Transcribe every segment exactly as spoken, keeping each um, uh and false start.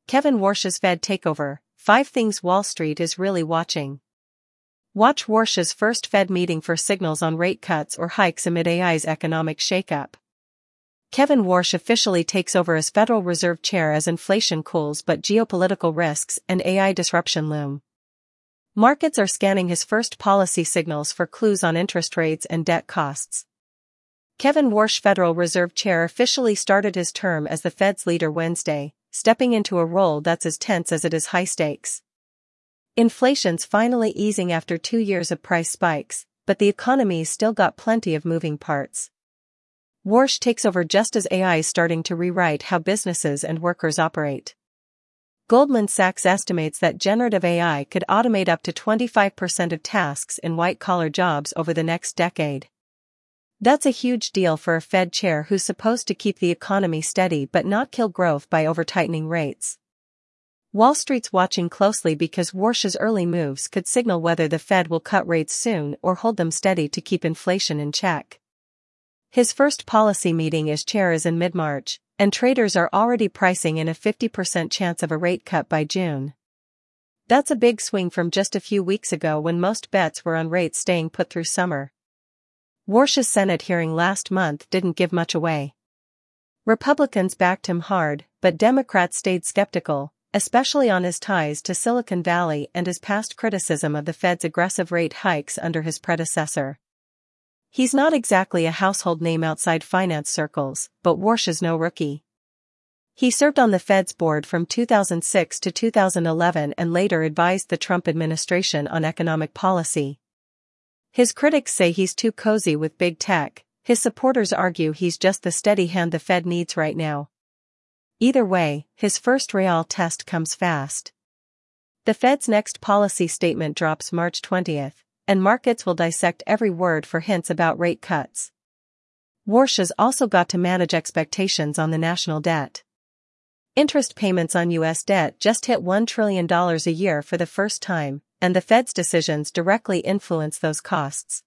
Kevin Warsh's Fed Takeover, Five Things Wall Street is Really Watching. Watch Warsh's first Fed meeting for signals on rate cuts or hikes amid A I's economic shakeup. Kevin Warsh officially takes over as Federal Reserve Chair as inflation cools but geopolitical risks and A I disruption loom. Markets are scanning his first policy signals for clues on interest rates and debt costs. Kevin Warsh, Federal Reserve Chair, officially started his term as the Fed's leader Wednesday, stepping into a role that's as tense as it is high stakes. Inflation's finally easing after two years of price spikes, but the economy's still got plenty of moving parts. Warsh takes over just as A I is starting to rewrite how businesses and workers operate. Goldman Sachs estimates that generative A I could automate up to twenty-five percent of tasks in white-collar jobs over the next decade. That's a huge deal for a Fed chair who's supposed to keep the economy steady but not kill growth by over-tightening rates. Wall Street's watching closely because Warsh's early moves could signal whether the Fed will cut rates soon or hold them steady to keep inflation in check. His first policy meeting as chair is in mid-March, and traders are already pricing in a fifty percent chance of a rate cut by June. That's a big swing from just a few weeks ago when most bets were on rates staying put through summer. Warsh's Senate hearing last month didn't give much away. Republicans backed him hard, but Democrats stayed skeptical, especially on his ties to Silicon Valley and his past criticism of the Fed's aggressive rate hikes under his predecessor. He's not exactly a household name outside finance circles, but Warsh is no rookie. He served on the Fed's board from two thousand six to two thousand eleven and later advised the Trump administration on economic policy. His critics say he's too cozy with big tech, his supporters argue he's just the steady hand the Fed needs right now. Either way, his first real test comes fast. The Fed's next policy statement drops March twentieth. And markets will dissect every word for hints about rate cuts. Warsh has also got to manage expectations on the national debt. Interest payments on U S debt just hit one trillion dollars a year for the first time, and the Fed's decisions directly influence those costs.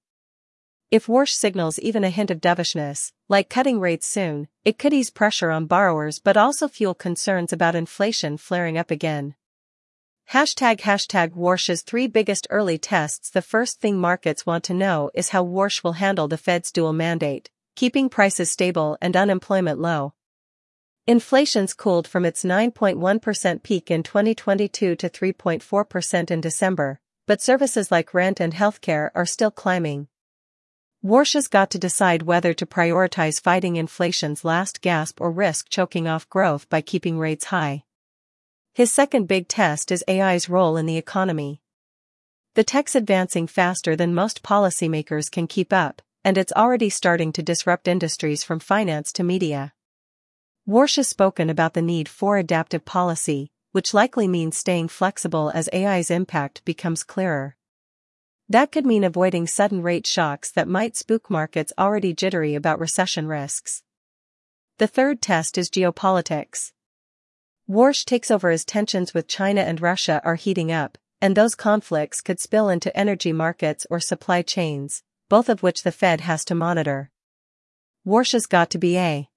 If Warsh signals even a hint of dovishness, like cutting rates soon, it could ease pressure on borrowers but also fuel concerns about inflation flaring up again. Hashtag hashtag Warsh's three biggest early tests. The first thing markets want to know is how Warsh will handle the Fed's dual mandate, keeping prices stable and unemployment low. Inflation's cooled from its nine point one percent peak in twenty twenty-two to three point four percent in December, but services like rent and healthcare are still climbing. Warsh has got to decide whether to prioritize fighting inflation's last gasp or risk choking off growth by keeping rates high. His second big test is A I's role in the economy. The tech's advancing faster than most policymakers can keep up, and it's already starting to disrupt industries from finance to media. Warsh has spoken about the need for adaptive policy, which likely means staying flexible as A I's impact becomes clearer. That could mean avoiding sudden rate shocks that might spook markets already jittery about recession risks. The third test is geopolitics. Warsh takes over as tensions with China and Russia are heating up, and those conflicts could spill into energy markets or supply chains, both of which the Fed has to monitor. Warsh has got to be a